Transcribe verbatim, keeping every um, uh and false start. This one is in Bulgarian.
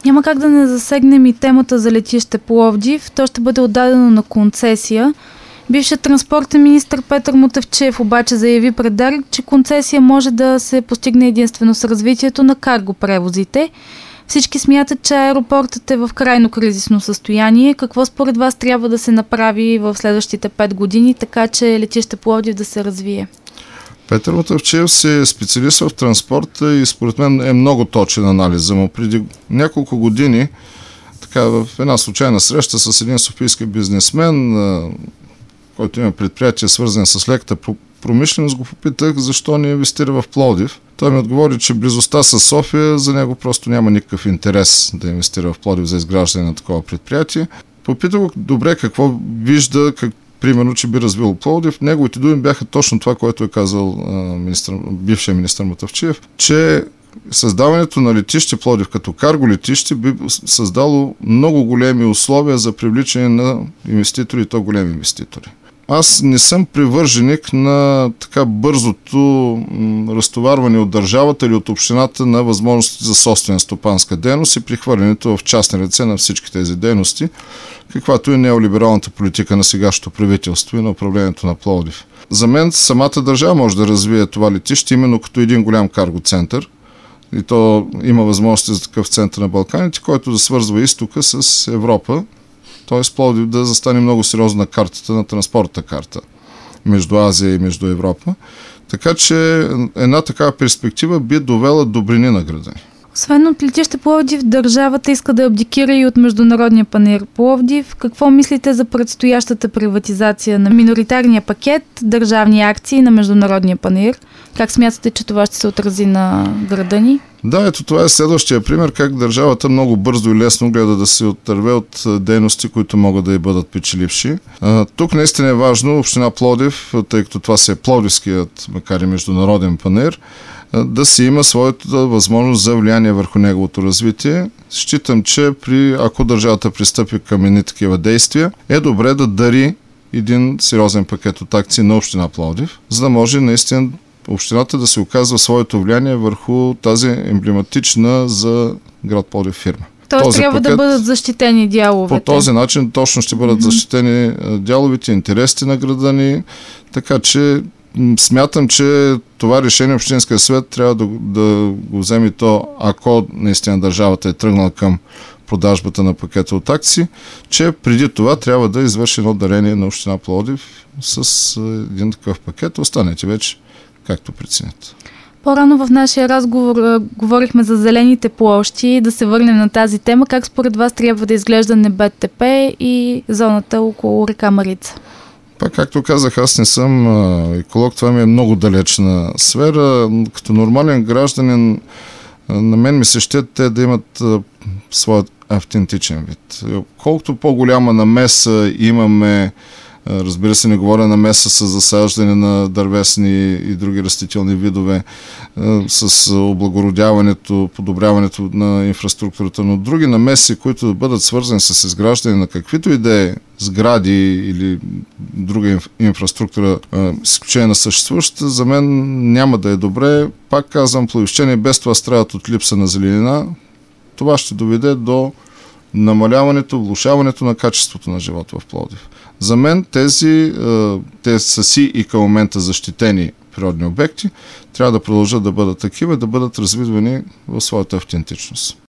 Няма как да не засегнем и темата за летище Пловдив. То ще бъде отдадено на концесия. Бившият транспортен министър Петър Мутафчиев обаче заяви пред Дарик, че концесия може да се постигне единствено с развитието на карго превозите. Всички смятат, че аеропортът е в крайно кризисно състояние. Какво според вас трябва да се направи в следващите пет години, така че летище Пловдив да се развие? Петър Мутафчиев си е специалист в транспорта и според мен е много точен анализа му. Преди няколко години, така, в една случайна среща с един софийски бизнесмен, който има предприятие свързано с леката промишленост, го попитах защо не инвестира в Пловдив. Той ми отговори, че близостта с София за него просто няма никакъв интерес да инвестира в Пловдив за изграждане на такова предприятие. Попитах го добре какво вижда, как, примерно, че би развил Пловдив. Неговите думи бяха точно това, което е казал а, министър, бившия министър Мутафчиев, че създаването на летище Пловдив като карго летище би създало много големи условия за привличане на инвеститори, и то големи инвеститори. Аз не съм привърженик на така бързото м, разтоварване от държавата или от общината на възможности за собствена стопанска дейност и прихвърлянето в частни ръце на всички тези дейности, каквато е неолибералната политика на сегашното правителство и на управлението на Пловдив. За мен самата държава може да развие това летище именно като един голям карго център. И то има възможности за такъв център на Балканите, който да свързва изтока с Европа. Т.е. Пловдив да застане много сериозно на картата, на транспортната карта между Азия и между Европа. Така че една такава перспектива би довела добрини на града. Освен от летище Пловдив, държавата иска да абдикира и от Международния панаир Пловдив. Какво мислите за предстоящата приватизация на миноритарния пакет, държавни акции на Международния панаир? Как смятате, че това ще се отрази на града ни? Да, ето това е следващия пример, как държавата много бързо и лесно гледа да се отърве от дейности, които могат да й бъдат печеливши. А, тук наистина е важно община Пловдив, тъй като това се е пловдивският, макар и международен панаир, да си има своята възможност за влияние върху неговото развитие. Считам, че при, ако държавата пристъпи към едни такива действия, е добре да дари един сериозен пакет от акции на община Пловдив, за да може наистина общината да се оказва своето влияние върху тази емблематична за град Пловдив фирма. Тоест този трябва пакет, да бъдат защитени дяловете. По този начин точно ще бъдат mm-hmm. защитени дяловите, интересите на града ни, така че смятам, че това решение Общинския съвет трябва да, да го вземе то, ако наистина държавата е тръгнала към продажбата на пакета от акции, че преди това трябва да извърши едно дарение на община Пловдив с един такъв пакет. Останете вече както преценят. По-рано в нашия разговор а, говорихме за зелените площи. Да се върнем на тази тема. Как според вас трябва да изглежда НБТП и зоната около река Марица? Пак, както казах, аз не съм а, еколог, това ми е много далечна сфера. Като нормален гражданин, а, на мен ми се ще те да имат а, своят автентичен вид. Колкото по-голяма намеса имаме, разбира се, не говоря на меса с засаждане на дървесни и други растителни видове, с облагородяването, подобряването на инфраструктурата, но други намеси, които да бъдат свързани с изграждане на каквито и да е сгради или друга инфраструктура, с изключение на съществуващата, за мен няма да е добре. Пак казвам, пловдивчани без това страдат от липса на зеленина. Това ще доведе до намаляването, влошаването на качеството на живота в Пловдив. За мен тези, те са си и към момента защитени природни обекти, трябва да продължат да бъдат такива, да бъдат развивани в своята автентичност.